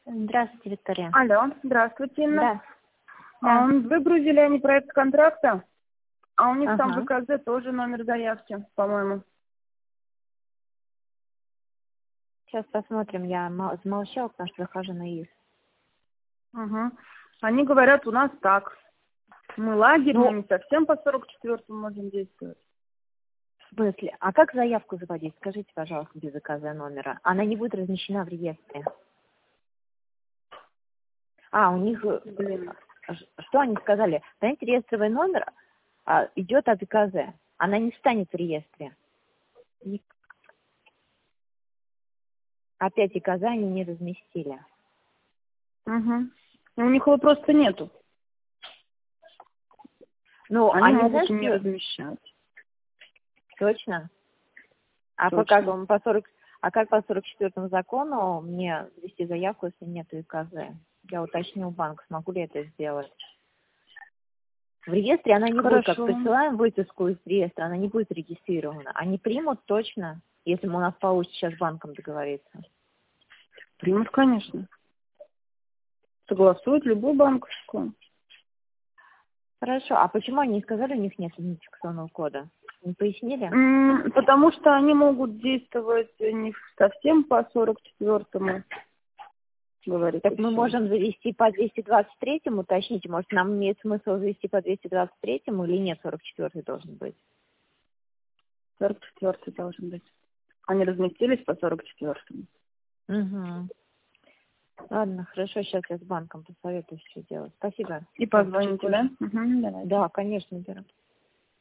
Здравствуйте, Виктория. Алло, здравствуйте, Инна. Да. Да. Выгрузили они проект контракта, а у них там в Ага. ВКЗ тоже номер заявки, по-моему. Сейчас посмотрим. Я замолчала, потому что захожу на ИИС. Угу. Они говорят, у нас так. Мы лагерь, мы Ну, не совсем по 44-му можем действовать. в смысле? А как заявку заводить? Скажите, пожалуйста, без заказа номера. Она не будет размещена в реестре. У них... Блин. Что они сказали? Знаете, реестровый номер идет от ЗКЗ. Она не встанет в реестре. Опять ИКЗ они не разместили. Угу. У них его просто нету. Ну, Они они, могут и не знаешь, размещать. точно? А Точно. как по 44-му закону мне ввести заявку, если нет ИКЗ? Я уточню банк, смогу ли это сделать. В реестре она не будет, как Хорошо. присылаем выписку из реестра, она не будет регистрирована. Они примут точно, если у нас получится сейчас с банком договориться. Примут, конечно. Согласуют любую банковскую. Хорошо, а почему они не сказали, у них нет идентификационного кода? Не пояснили? Потому что они могут действовать не совсем по 44-му, говорится. Так мы можем завести по 223-му, уточните, может, нам имеет смысл завести по 223-му или нет, 44-й должен быть? 44-й должен быть. Они разместились по 44-му. Угу. Ладно, хорошо, сейчас я с банком посоветую, что делать. Спасибо. И позвоните, да? Угу, давай. Да, конечно, беру.